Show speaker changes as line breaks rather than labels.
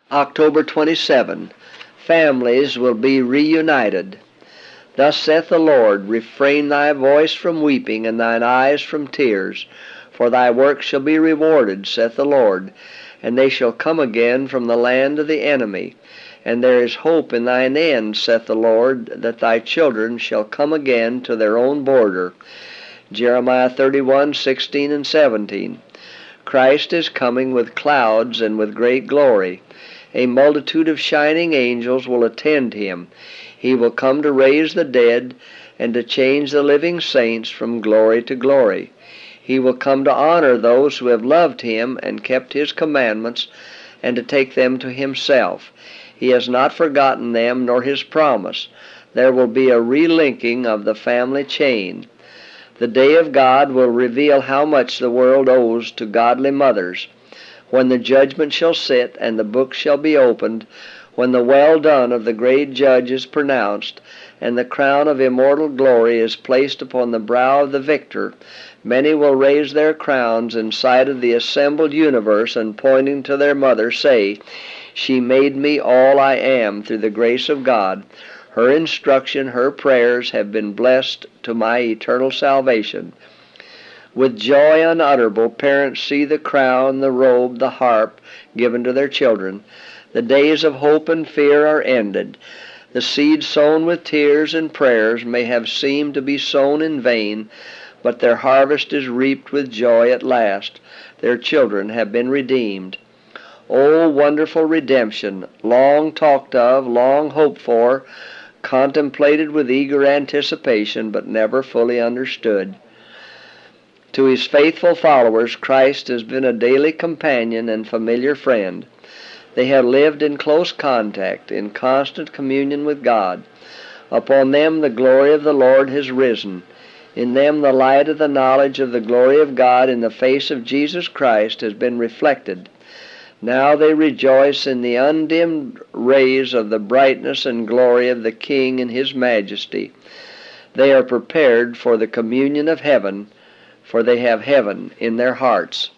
October 27. Families will be reunited. Thus saith the Lord, refrain thy voice from weeping, and thine eyes from tears, for thy work shall be rewarded, saith the Lord, and they shall come again from the land of the enemy. And there is hope in thine end, saith the Lord, that thy children shall come again to their own border. Jeremiah 31:16 and 17. Christ is coming with clouds and with great glory. A multitude of shining angels will attend him. He will come to raise the dead and to change the living saints from glory to glory. He will come to honor those who have loved him and kept his commandments, and to take them to himself. He has not forgotten them nor his promise. There will be a relinking of the family chain. The day of God will reveal how much the world owes to godly mothers. When the judgment shall sit and the book shall be opened, when the well done of the great judge is pronounced, and the crown of immortal glory is placed upon the brow of the victor, many will raise their crowns in sight of the assembled universe, and pointing to their mother say, "She made me all I am through the grace of God. Her instruction, her prayers have been blessed to my eternal salvation." With joy unutterable, parents see the crown, the robe, the harp given to their children. The days of hope and fear are ended. The seed sown with tears and prayers may have seemed to be sown in vain, but their harvest is reaped with joy at last. Their children have been redeemed. O wonderful redemption, long talked of, long hoped for, contemplated with eager anticipation, but never fully understood. To his faithful followers, Christ has been a daily companion and familiar friend. They have lived in close contact, in constant communion with God. Upon them the glory of the Lord has risen. In them the light of the knowledge of the glory of God in the face of Jesus Christ has been reflected. Now they rejoice in the undimmed rays of the brightness and glory of the King in his majesty. They are prepared for the communion of heaven, for they have heaven in their hearts.